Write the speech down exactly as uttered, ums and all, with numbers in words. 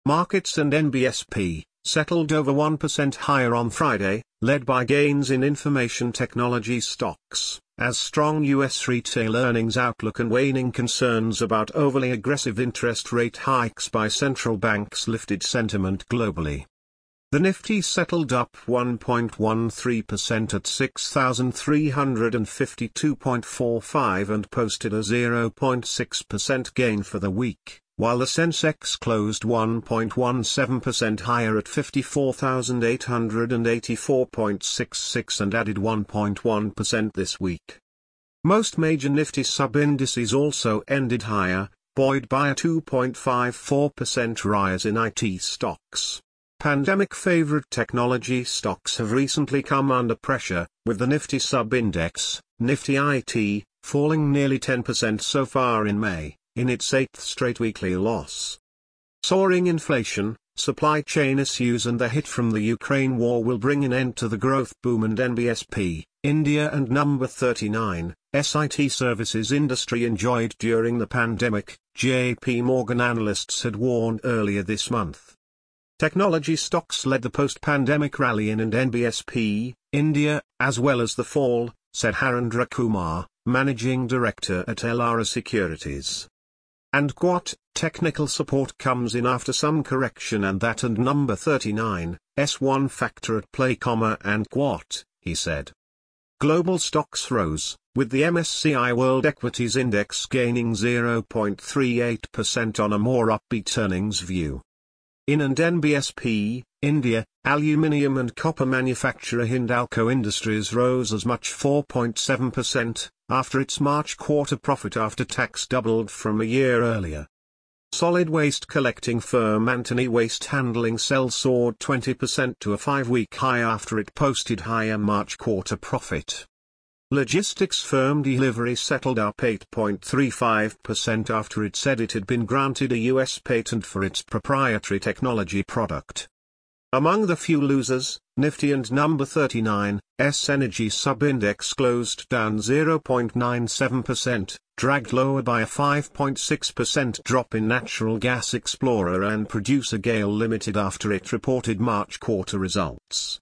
Markets and N B S P settled over one percent higher on Friday, led by gains in information technology stocks, as strong U S retail earnings outlook and waning concerns about overly aggressive interest rate hikes by central banks lifted sentiment globally. The Nifty settled up one point one three percent at six thousand three hundred fifty-two point four five and posted a zero point six percent gain for the week, while the Sensex closed one point one seven percent higher at fifty-four thousand eight hundred eighty-four point six six and added one point one percent this week. Most major Nifty sub-indices also ended higher, buoyed by a two point five four percent rise in I T stocks. Pandemic-favorite technology stocks have recently come under pressure, with the Nifty sub-index, Nifty I T, falling nearly ten percent so far in May, in its eighth straight weekly loss. Soaring inflation, supply chain issues and the hit from the Ukraine war will bring an end to the growth boom, and N B S P, India and number thirty-nine, S I T services industry enjoyed during the pandemic, J P Morgan analysts had warned earlier this month. Technology stocks led the post-pandemic rally in and N B S P, India, as well as the fall, said Harendra Kumar, managing director at Elara Securities. And Quat, technical support comes in after some correction, and that and number thirty-nine, S one factor at play, comma and Quat, he said. Global stocks rose, with the M S C I World Equities Index gaining zero point three eight percent on a more upbeat earnings view. In and N B S P, India, aluminium and copper manufacturer Hindalco Industries rose as much four point seven percent, after its March quarter profit after tax doubled from a year earlier. Solid waste collecting firm Antony Waste Handling Cell soared twenty percent to a five-week high after it posted higher March quarter profit. Logistics firm Delivery settled up eight point three five percent after it said it had been granted a U S patent for its proprietary technology product. Among the few losers, Nifty and number thirty-nine, S Energy sub-index closed down zero point nine seven percent, dragged lower by a five point six percent drop in natural gas explorer and producer Gale Limited after it reported March quarter results.